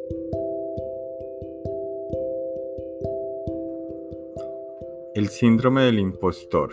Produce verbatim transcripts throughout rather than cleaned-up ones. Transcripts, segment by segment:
El síndrome del impostor.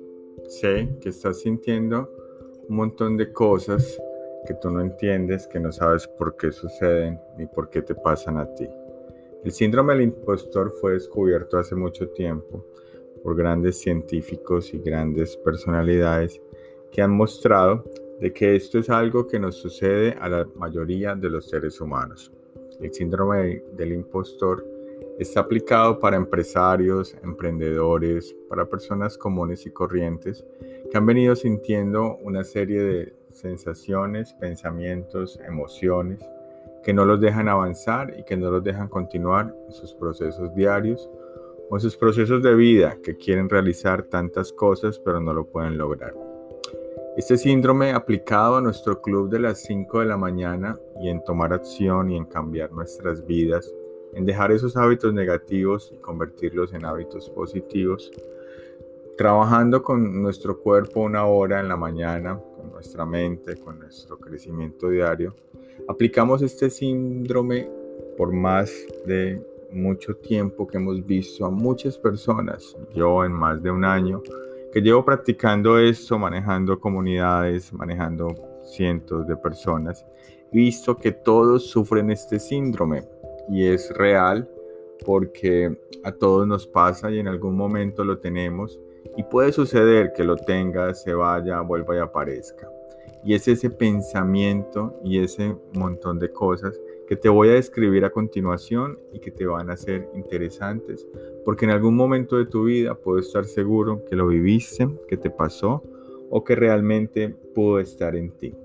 Sé que estás sintiendo un montón de cosas que tú no entiendes, que no sabes por qué suceden ni por qué te pasan a ti. El síndrome del impostor fue descubierto hace mucho tiempo por grandes científicos y grandes personalidades que han mostrado de que esto es algo que nos sucede a la mayoría de los seres humanos. El síndrome del impostor está aplicado para empresarios, emprendedores, para personas comunes y corrientes que han venido sintiendo una serie de sensaciones, pensamientos, emociones que no los dejan avanzar y que no los dejan continuar en sus procesos diarios o en sus procesos de vida, que quieren realizar tantas cosas pero no lo pueden lograr. Este síndrome aplicado a nuestro club de las cinco de la mañana y en tomar acción y en cambiar nuestras vidas, en dejar esos hábitos negativos y convertirlos en hábitos positivos, trabajando con nuestro cuerpo una hora en la mañana, con nuestra mente, con nuestro crecimiento diario, aplicamos este síndrome por más de mucho tiempo que hemos visto a muchas personas, yo en más de un año, que llevo practicando esto, manejando comunidades, manejando cientos de personas, he visto que todos sufren este síndrome y es real porque a todos nos pasa y en algún momento lo tenemos y puede suceder que lo tengas, se vaya, vuelva y aparezca. Y es ese pensamiento y ese montón de cosas que te voy a describir a continuación y que te van a ser interesantes, porque en algún momento de tu vida puedo estar seguro que lo viviste, que te pasó o que realmente pudo estar en ti.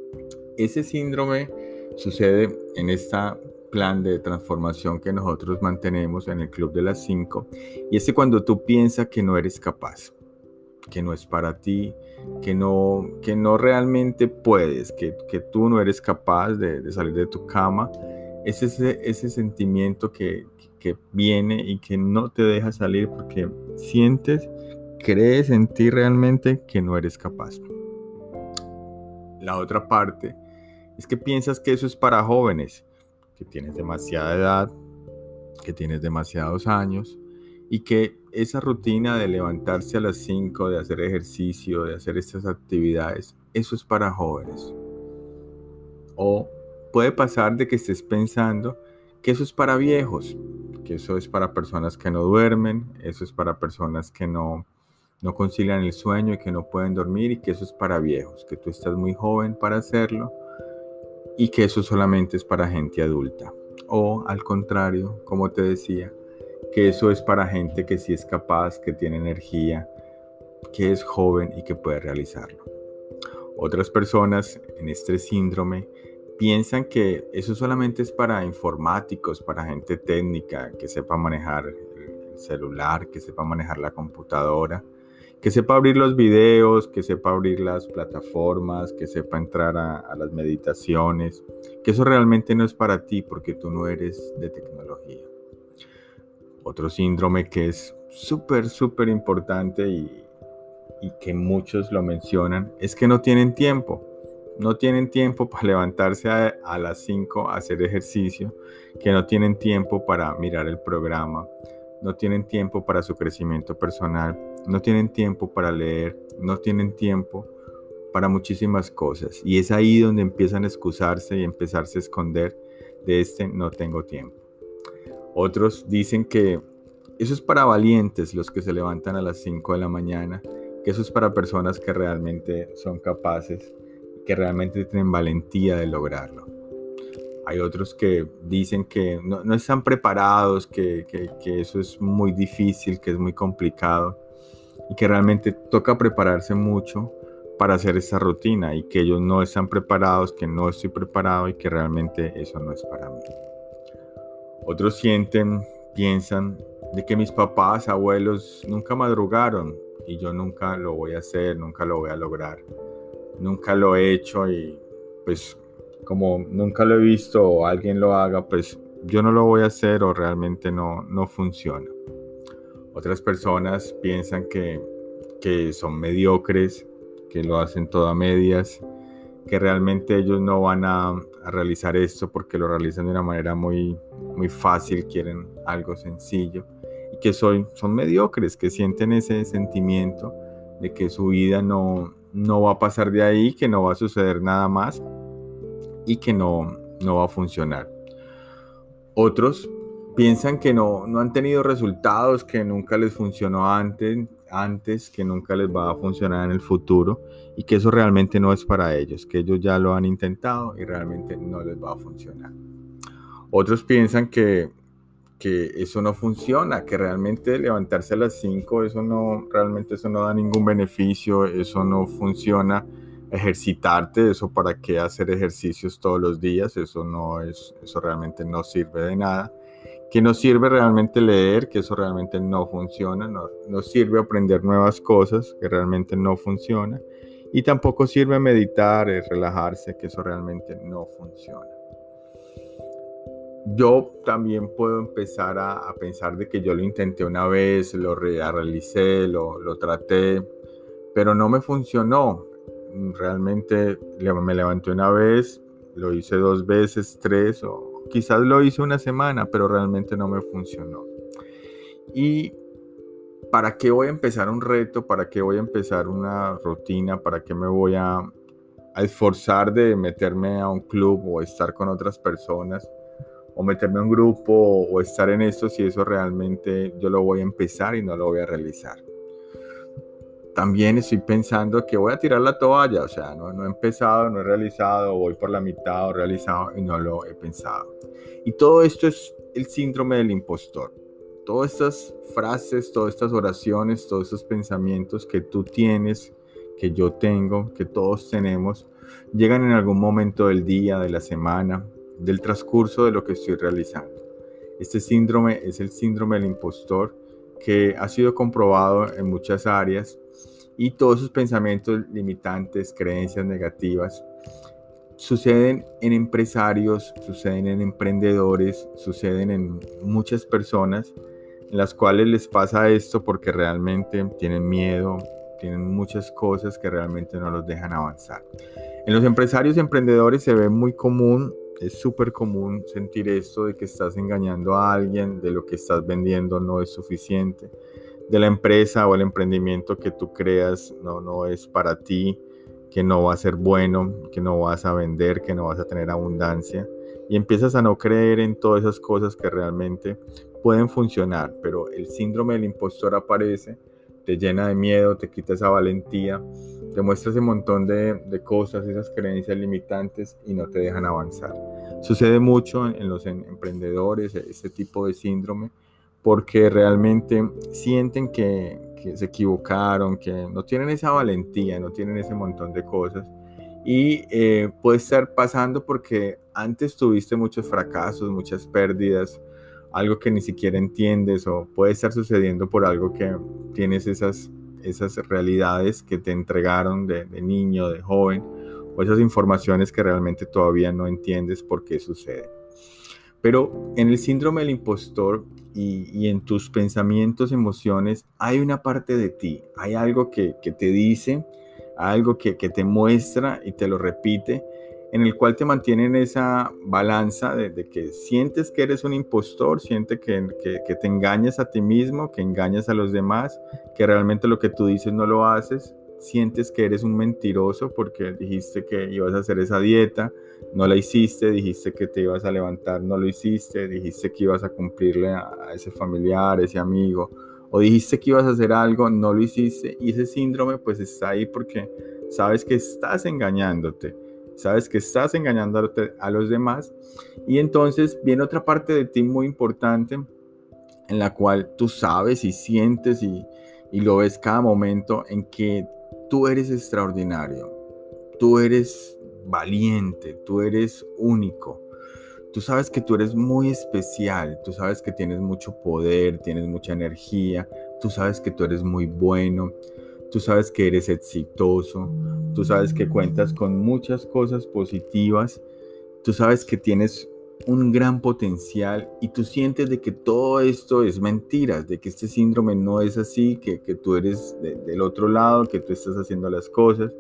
Ese síndrome sucede en este plan de transformación que nosotros mantenemos en el Club de las cinco, y es cuando tú piensas que no eres capaz, que no es para ti, que no, que no realmente puedes, que, que tú no eres capaz de, de salir de tu cama. Es ese, ese sentimiento que, que viene y que no te deja salir porque sientes, crees en ti realmente que no eres capaz. La otra parte es que piensas que eso es para jóvenes, que tienes demasiada edad, que tienes demasiados años y que esa rutina de levantarse a las cinco, de hacer ejercicio, de hacer estas actividades, eso es para jóvenes. O puede pasar de que estés pensando que eso es para viejos, que eso es para personas que no duermen, eso es para personas que no, no concilian el sueño y que no pueden dormir, y que eso es para viejos, que tú estás muy joven para hacerlo y que eso solamente es para gente adulta. O al contrario, como te decía, que eso es para gente que sí es capaz, que tiene energía, que es joven y que puede realizarlo. Otras personas en este síndrome piensan que eso solamente es para informáticos, para gente técnica, que sepa manejar el celular, que sepa manejar la computadora, que sepa abrir los videos, que sepa abrir las plataformas, que sepa entrar a, a las meditaciones, que eso realmente no es para ti porque tú no eres de tecnología. Otro síndrome que es súper, súper importante y, y que muchos lo mencionan es que no tienen tiempo. No tienen tiempo para levantarse a, a las cinco a hacer ejercicio, que no tienen tiempo para mirar el programa, no tienen tiempo para su crecimiento personal, no tienen tiempo para leer, no tienen tiempo para muchísimas cosas. Y es ahí donde empiezan a excusarse y empezarse a esconder de este no tengo tiempo. Otros dicen que eso es para valientes, los que se levantan a las cinco de la mañana, que eso es para personas que realmente son capaces, que realmente tienen valentía de lograrlo. Hay otros que dicen que no, no están preparados, que, que, que eso es muy difícil, que es muy complicado y que realmente toca prepararse mucho para hacer esta rutina y que ellos no están preparados, que no estoy preparado y que realmente eso no es para mí. Otros sienten, piensan de que mis papás, abuelos nunca madrugaron y yo nunca lo voy a hacer, nunca lo voy a lograr. Nunca lo he hecho y pues como nunca lo he visto o alguien lo haga, pues yo no lo voy a hacer o realmente no, no funciona. Otras personas piensan que, que son mediocres, que lo hacen todo a medias que realmente ellos no van a, a realizar esto porque lo realizan de una manera muy, muy fácil, quieren algo sencillo, y que soy, son mediocres, que sienten ese sentimiento de que su vida no, no va a pasar de ahí, que no va a suceder nada más y que no, no va a funcionar. Otros piensan que no, no han tenido resultados, que nunca les funcionó antes, antes, que nunca les va a funcionar en el futuro y que eso realmente no es para ellos, que ellos ya lo han intentado y realmente no les va a funcionar. Otros piensan que, que eso no funciona, que realmente levantarse a las cinco, eso no, realmente eso no da ningún beneficio, eso no funciona. Ejercitarte, eso para qué hacer ejercicios todos los días, eso no es, eso realmente no sirve de nada. Que no sirve realmente leer, que eso realmente no funciona, no, no sirve aprender nuevas cosas, que realmente no funciona, y tampoco sirve meditar, relajarse, que eso realmente no funciona. Yo también puedo empezar a, a pensar de que yo lo intenté una vez, lo realicé, lo, lo traté, pero no me funcionó. Realmente me levanté una vez, lo hice dos veces, tres, o quizás lo hice una semana, pero realmente no me funcionó. ¿Y para qué voy a empezar un reto? ¿Para qué voy a empezar una rutina? ¿Para qué me voy a, a esforzar de meterme a un club o estar con otras personas? O meterme a un grupo o estar en esto si eso realmente yo lo voy a empezar y no lo voy a realizar. También estoy pensando que voy a tirar la toalla, o sea, no, no he empezado, no he realizado, voy por la mitad o realizado y no lo he pensado. Y todo esto es el síndrome del impostor. Todas estas frases, todas estas oraciones, todos estos pensamientos que tú tienes, que yo tengo, que todos tenemos, llegan en algún momento del día, de la semana, del transcurso de lo que estoy realizando. Este síndrome es el síndrome del impostor que ha sido comprobado en muchas áreas y todos esos pensamientos limitantes, creencias negativas, suceden en empresarios, suceden en emprendedores, suceden en muchas personas en las cuales les pasa esto porque realmente tienen miedo, tienen muchas cosas que realmente no los dejan avanzar. En los empresarios y emprendedores se ve muy común, es súper común sentir esto de que estás engañando a alguien, de lo que estás vendiendo no es suficiente, de la empresa o el emprendimiento que tú creas no, no es para ti, que no va a ser bueno, que no vas a vender, que no vas a tener abundancia. Y empiezas a no creer en todas esas cosas que realmente pueden funcionar, pero el síndrome del impostor aparece, te llena de miedo, te quita esa valentía, te muestra ese montón de, de cosas, esas creencias limitantes y no te dejan avanzar. Sucede mucho en, en los en, emprendedores, este tipo de síndrome, porque realmente sienten que, que se equivocaron, que no tienen esa valentía, no tienen ese montón de cosas. Y eh, puede estar pasando porque antes tuviste muchos fracasos, muchas pérdidas, algo que ni siquiera entiendes, o puede estar sucediendo por algo que tienes esas, esas realidades que te entregaron de, de niño, de joven, o esas informaciones que realmente todavía no entiendes por qué suceden. Pero en el síndrome del impostor y, y en tus pensamientos, emociones, hay una parte de ti, hay algo que, que te dice, algo que, que te muestra y te lo repite, en el cual te mantiene en esa balanza de, de que sientes que eres un impostor, sientes que, que, que te engañas a ti mismo, que engañas a los demás, que realmente lo que tú dices no lo haces, sientes que eres un mentiroso porque dijiste que ibas a hacer esa dieta, no la hiciste, dijiste que te ibas a levantar, no lo hiciste, dijiste que ibas a cumplirle a, a ese familiar, a ese amigo, o dijiste que ibas a hacer algo, no lo hiciste, y ese síndrome pues está ahí porque sabes que estás engañándote, sabes que estás engañando a los demás, y entonces viene otra parte de ti muy importante en la cual tú sabes y sientes y, y lo ves cada momento en que tú eres extraordinario, tú eres valiente, tú eres único, tú sabes que tú eres muy especial, tú sabes que tienes mucho poder, tienes mucha energía, tú sabes que tú eres muy bueno, tú sabes que eres exitoso, tú sabes que cuentas con muchas cosas positivas, tú sabes que tienes un gran potencial y tú sientes de que todo esto es mentira, de que este síndrome no es así, que, que tú eres de, del otro lado, que tú estás haciendo las cosas,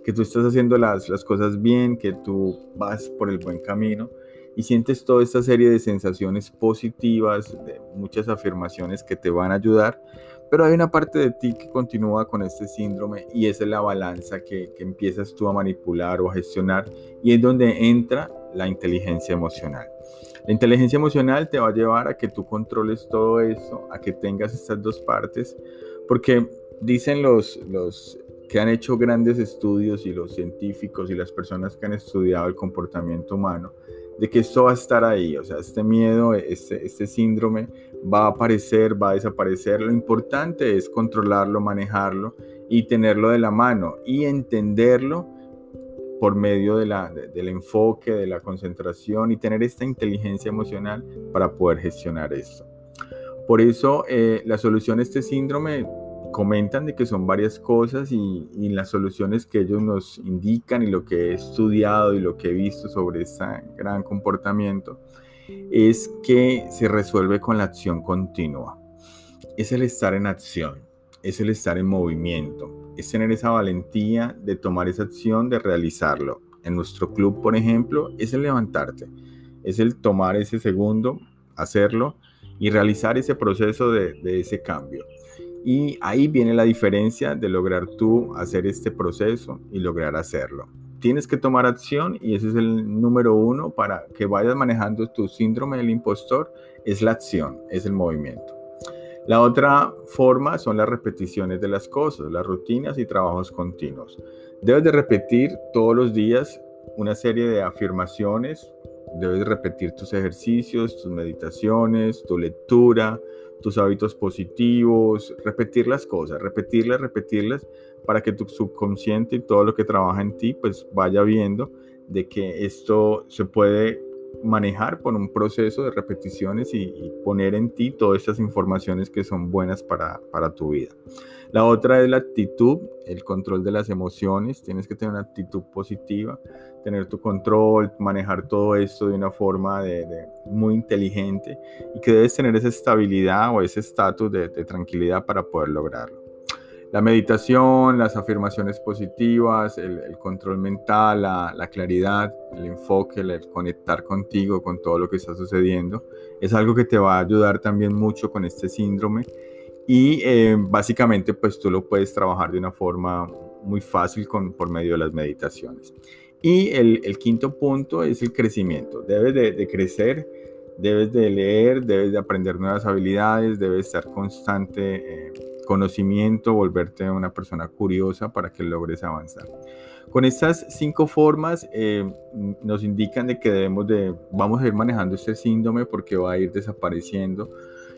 que tú estás haciendo las, las cosas bien, que tú vas por el buen camino y sientes toda esta serie de sensaciones positivas, de muchas afirmaciones que te van a ayudar, pero hay una parte de ti que continúa con este síndrome y esa es la balanza que, que empiezas tú a manipular o a gestionar y es donde entra la inteligencia emocional. La inteligencia emocional te va a llevar a que tú controles todo esto, a que tengas estas dos partes, porque dicen los, los que han hecho grandes estudios y los científicos y las personas que han estudiado el comportamiento humano, de que esto va a estar ahí, o sea, este miedo, este, este síndrome va a aparecer, va a desaparecer. Lo importante es controlarlo, manejarlo y tenerlo de la mano y entenderlo por medio de la, de, del enfoque, de la concentración y tener esta inteligencia emocional para poder gestionar esto. Por eso eh, la solución a este síndrome comentan de que son varias cosas y, y las soluciones que ellos nos indican y lo que he estudiado y lo que he visto sobre este gran comportamiento es que se resuelve con la acción continua. Es el estar en acción, es el estar en movimiento, es tener esa valentía de tomar esa acción, de realizarlo. En nuestro club, por ejemplo, es el levantarte, es el tomar ese segundo, hacerlo y realizar ese proceso de, de ese cambio. Y ahí viene la diferencia de lograr tú hacer este proceso y lograr hacerlo. Tienes que tomar acción y ese es el número uno para que vayas manejando tu síndrome del impostor, es la acción, es el movimiento. La otra forma son las repeticiones de las cosas, las rutinas y trabajos continuos. Debes de repetir todos los días una serie de afirmaciones, debes repetir tus ejercicios, tus meditaciones, tu lectura, tus hábitos positivos, repetir las cosas, repetirlas, repetirlas para que tu subconsciente y todo lo que trabaja en ti pues vaya viendo de que esto se puede manejar por un proceso de repeticiones y, y poner en ti todas estas informaciones que son buenas para, para tu vida. La otra es la actitud, el control de las emociones. Tienes que tener una actitud positiva, tener tu control, manejar todo esto de una forma de, de muy inteligente y que debes tener esa estabilidad o ese estatus de, de tranquilidad para poder lograrlo. La meditación, las afirmaciones positivas, el, el control mental, la, la claridad, el enfoque, el, el conectar contigo, con todo lo que está sucediendo, es algo que te va a ayudar también mucho con este síndrome y eh, básicamente pues tú lo puedes trabajar de una forma muy fácil con, por medio de las meditaciones. Y el, el quinto punto es el crecimiento. Debes de, de crecer, debes de leer, debes de aprender nuevas habilidades, debes estar constante eh, conocimiento, volverte una persona curiosa para que logres avanzar. Con estas cinco formas eh, nos indican de que debemos de, vamos a ir manejando este síndrome porque va a ir desapareciendo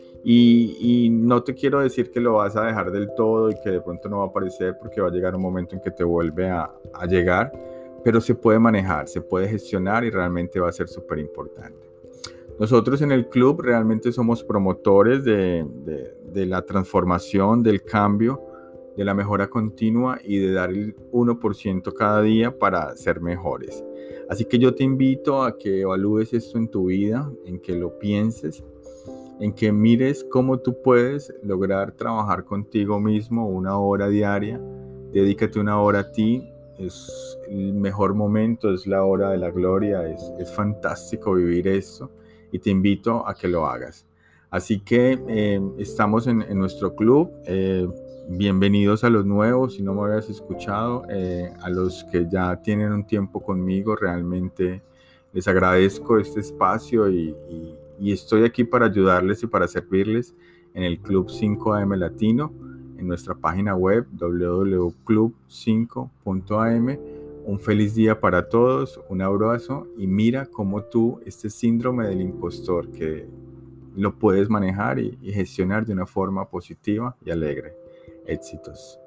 y, y no te quiero decir que lo vas a dejar del todo y que de pronto no va a aparecer porque va a llegar un momento en que te vuelve a, a llegar, pero se puede manejar, se puede gestionar y realmente va a ser súper importante. Nosotros en el club realmente somos promotores de, de, de la transformación, del cambio, de la mejora continua y de dar el uno por ciento cada día para ser mejores. Así que yo te invito a que evalúes esto en tu vida, en que lo pienses, en que mires cómo tú puedes lograr trabajar contigo mismo una hora diaria. Dedícate una hora a ti, es el mejor momento, es la hora de la gloria, es, es fantástico vivir esto. Y te invito a que lo hagas. Así que eh, estamos en, en nuestro club. Eh, bienvenidos a los nuevos, si no me habías escuchado. Eh, a los que ya tienen un tiempo conmigo, realmente les agradezco este espacio y, y, y estoy aquí para ayudarles y para servirles en el Club cinco A M Latino, en nuestra página web doble u doble u doble u punto club cinco punto a m. Un feliz día para todos, un abrazo y mira cómo tú este síndrome del impostor que lo puedes manejar y, y gestionar de una forma positiva y alegre. Éxitos.